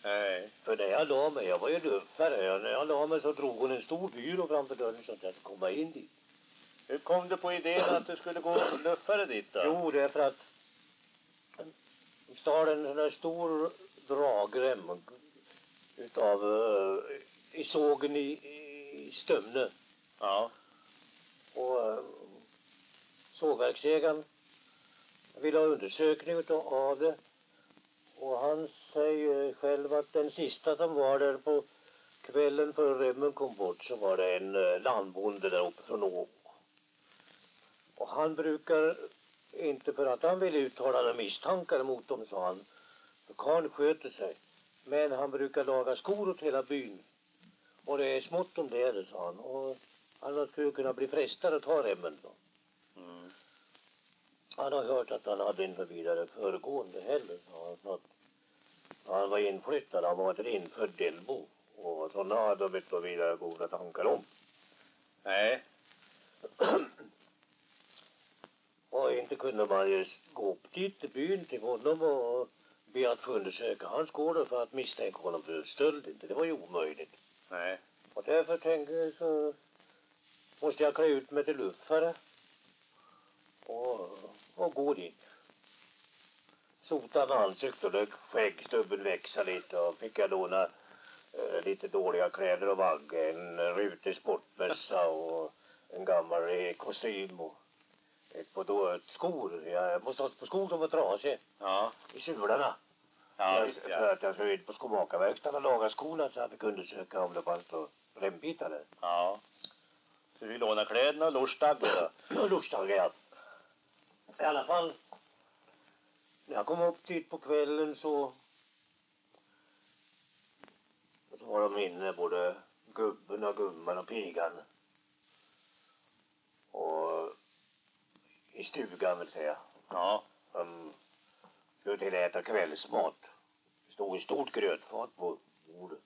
Nej. För när jag la mig, jag var ju luffare, när jag la mig så drog hon en stor byrå framför dörren så att jag skulle komma in dit. Hur kom du på idén att du skulle gå och luffare dit då? Jo, det är för att de stal en sån där stor dragrem utav i sågen i Stömne. Ja. Och sågverksägaren ville ha undersökning av det. Och han säger själv att den sista som var där på kvällen för remmen kom bort så var det en landbonde där uppe från Åbo. Och han brukar, inte för att han ville uttala några misstankar mot dem, sa han, för karln sköter sig. Men han brukar laga skor åt hela byn. Och det är smått om det, sa han. Och han skulle kunna bli frestad att ta remmen då. Mm. Han har hört att han hade inte vidare föregående heller, sa han. Så att han var inflyttad, han var ett infödd delbo. Och sådana hade de inte vidare goda tankar om. Nej. Och inte kunde man ju gå upp dit till byn till honom och be att få undersöka hans gård för att misstänka honom för stöld. Det var ju omöjligt. Nej. Och därför tänkte jag så måste jag klä ut mig till luffare och gå dit. Sota med ansikte och lök skäggstubben växa lite och fick jag låna lite dåliga kläder och vagga, en rutig sportmössa och en gammal kostym och ett skor. Jag måste ha ett par skor som var trasiga. Ja. I sularna. Ja, visst, ja. För att jag skulle ut på skomakarverkstaden och laga skorna så jag fick undersöka om det fanns några rembitar där. Ja. Så vi lånar kläderna och lorstaggar då? Och lorstaggar, ja. I alla fall, när jag kom upp dit på kvällen så var de inne, både gubben och gumman och pigan. Och i stugan vill säga. Ja. De skulle till äta kvällsmat. Det stod ett stort grötfat på bordet.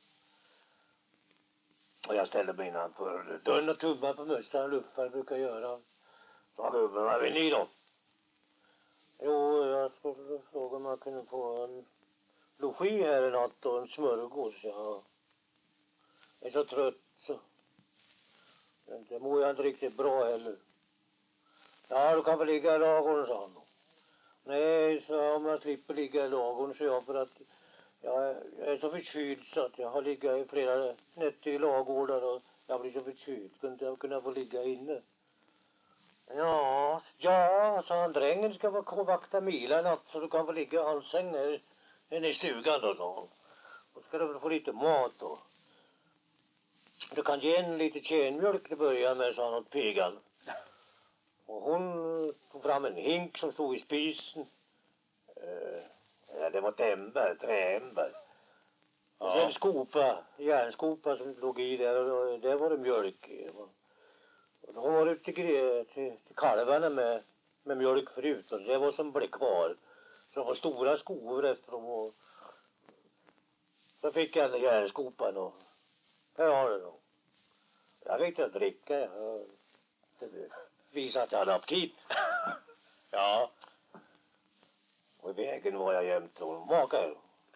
Och jag ställde mig innanför dörren och tummade på mössan, luffare brukar göra. Sa gubben, vad vill ni då? Jo, jag skulle fråga om jag kunde få en logi här i natt och en smörgås. Jag är så trött så. Det mår jag inte riktigt bra heller. Ja, du kan väl ligga i ladugården, sa han. Nej, så om jag slipper ligga i ladugården så jag, för att jag är så förkyld så att jag har liggat i flera nätter i ladugårdar och jag blir så förkyld. Kunde jag kunna få ligga inne? Ja, sa han, drängen ska vakta Mila natt så du kan få ligga i hans säng i stugan då, sa han. Då ska du väl få lite mat då. Du kan ge en lite tjänmjölk till början med, sa han åt pigan. Och hon tog fram en hink som stod i spisen. Det var träämber. Och sen skopa, järnskopa som låg i där och där var det mjölk i. Och de var ute till kalvarna med mjölk förut och det var som blev kvar. Så de var stora skor efter dem och så fick jag en järnskopan och här har du då. Jag fick inte dricka, jag visade att jag hade aptit. Ja. Och i vägen var jag jämt och makar.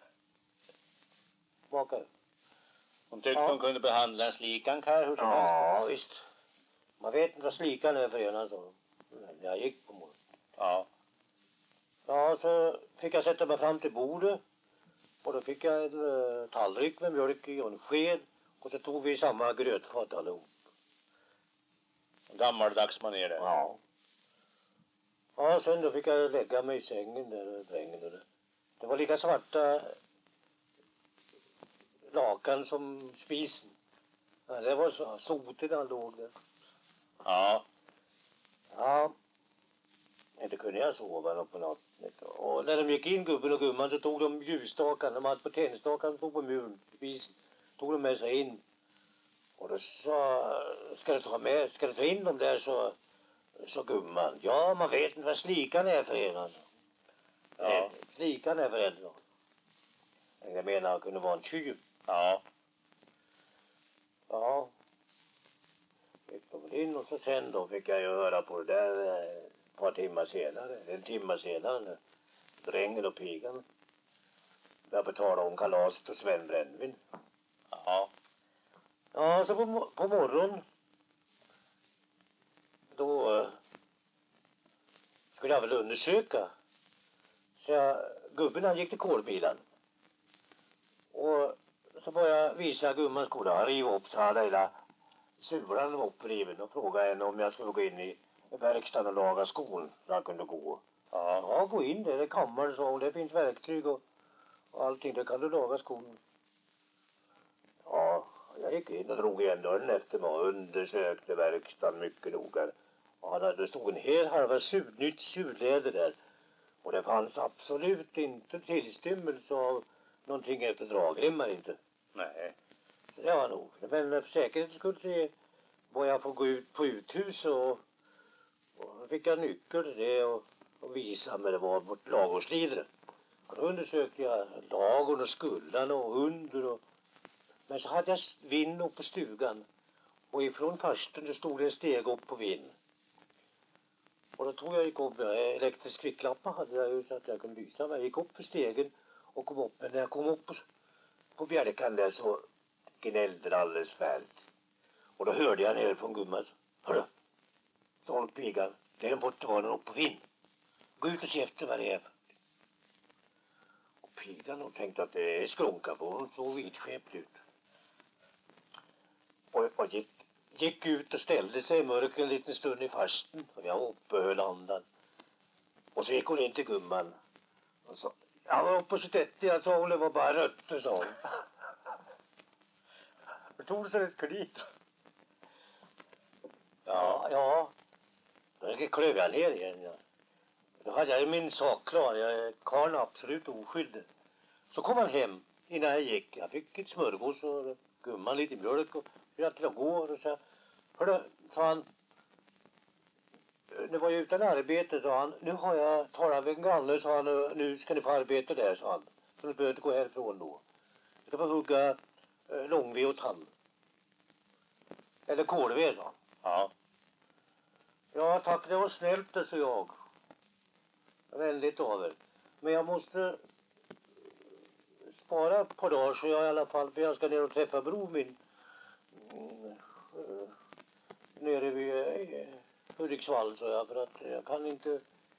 Hon tyckte hon kunde behandla en slikan karl hur som helst. Ja, visst. Man vet inte vad slikan är för en alltså. Jag gick på morgonen. Ja. Ja, så fick jag sätta mig fram till bordet. Och då fick jag en tallrik med mjölk i och en sked. Och så tog vi samma grötfat allihop. Gammaldags manér det. Ja. Ja, sen då fick jag lägga mig i sängen där, drängen. Och det var lika svarta lakan som spisen. Ja, det var så sotigt han låg där. Ja. Ja. Inte kunde jag sova något på natten. Och när de gick in, gubben och gumman, så tog de ljusstakan. De hade på tändstakan, stod på muren i spisen. Tog de med sig in. Och då sa, ska du ta in dem där, så gumman. Ja, man vet inte vad slikan är för en alltså. Ja. Slikan är för en då. Jag menar, kunde vara en tjuv. Ja. Ja. Fick de in och så sen då fick jag ju höra på det där ett par timmar senare. En timme senare. Drängen och pigan började betala om kalaset och Sven Brännvin. Ja. Ja, så på morgonen då skulle jag väl undersöka. Så gubben han gick till kolbilen. Och så började jag visa gumman skolan. Han riv upp så hade hela sulan uppriven och frågade henne om jag skulle gå in i verkstaden och laga skon så han kunde gå. Ja, gå in där i kammaren så det finns verktyg och allting. Det kan du laga skon. Ja, jag gick in och drog igen dörren efter mig och undersökte verkstaden mycket noga. Ja, det stod en hel halva nytt surläder där. Och det fanns absolut inte tillstymmelse av någonting efter dragremmar inte. Nej. Så det var nog. Men för säkerhets skull så var jag få gå ut på uthus och fick jag nyckel till det och visa mig det var vårt lagårslider. Och då undersökte jag lagorn och skuldan och under men så hade jag vind upp på stugan och ifrån farsten det stod en steg upp på vind. Och då tog jag gick upp, elektrisk ficklampa hade jag ju så att jag kunde lysa mig. Jag gick upp för stegen och kom upp. Men när jag kom upp på bjälkan där så gnällde det alldeles färdigt. Och då hörde jag ner från gumman. Hörru, sa pigan, det är en bortvarande upp på vind. Gå ut och se efter vad det är. Och pigan hon tänkte att det är skronka på. Hon såg vidskept ut. Och gick ut och ställde sig i mörker en liten stund i farsten. Och jag uppehöll andan. Och så gick hon in till gumman. Och så, jag var uppe så tätt, jag sa hon det var bara rötter, sa hon. Det tog sig ett klit. Ja. Då klöv jag ner igen. Ja. Då hade jag min sak klar. Karl är absolut oskyldig. Så kom han hem innan jag gick. Jag fick ett smörgås och gumman lite mjölk och jag till att gå och så. Hörru, sa han. Det var ju utan arbete, sa han. Nu har jag talat med en granne, sa han. Nu ska ni få arbete där, sa han. Så ni behöver inte gå härifrån då. Jag ska få hugga långved åt han. Eller kolved, sa han. Ja. Ja, tack, det var snällt, det, så jag. Väldigt av er. Men jag måste spara ett par dagar så jag i alla fall, för jag ska ner och träffa bror min. Nere vid Hudiksvall, så jag, för att jag kan inte.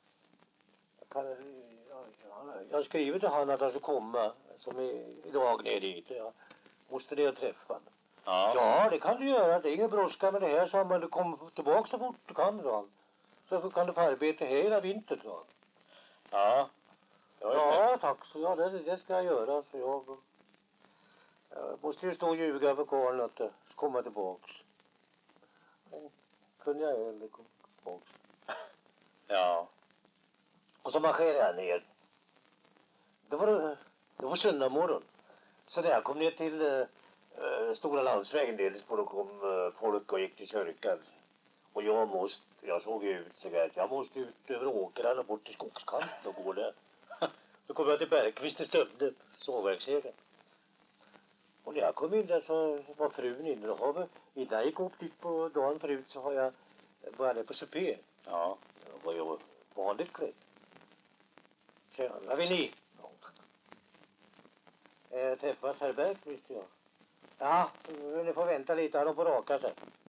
Jag har skrivit till han att han ska komma som idag ner dit. Jag måste ner och träffa han. Ja, det kan du göra. Det är ingen brådska med det här, sa han. Du kommer tillbaka så fort du kan, sa han. Så kan du få arbete hela vintern, sa han. Ja. Ja, tack. Så ja, det ska jag göra. Så jag måste ju stå och ljuga för karln att jag ska komma tillbaks. Men kunde jag eller komma tillbaks. Ja. Och så marscherade jag ner. Det var söndag morgon. Så när jag kom ner till Stora landsvägen dels på då kom folk och gick till kyrkan. Och jag såg ut så att jag måste ut över åkrarna bort till skogskanten och gå där. Så kom jag till Bergqvist i Stövde, sågverksägaren. Och när jag kom in där så var frun inne. Innan jag gick upp dit på dagen förut så har jag varit på supé. Ja. Jag var ju vanligt klädd. Så vad vill ni? Träffas herr Bergqvist, ja. Ja, ni får vänta lite, han får raka sig.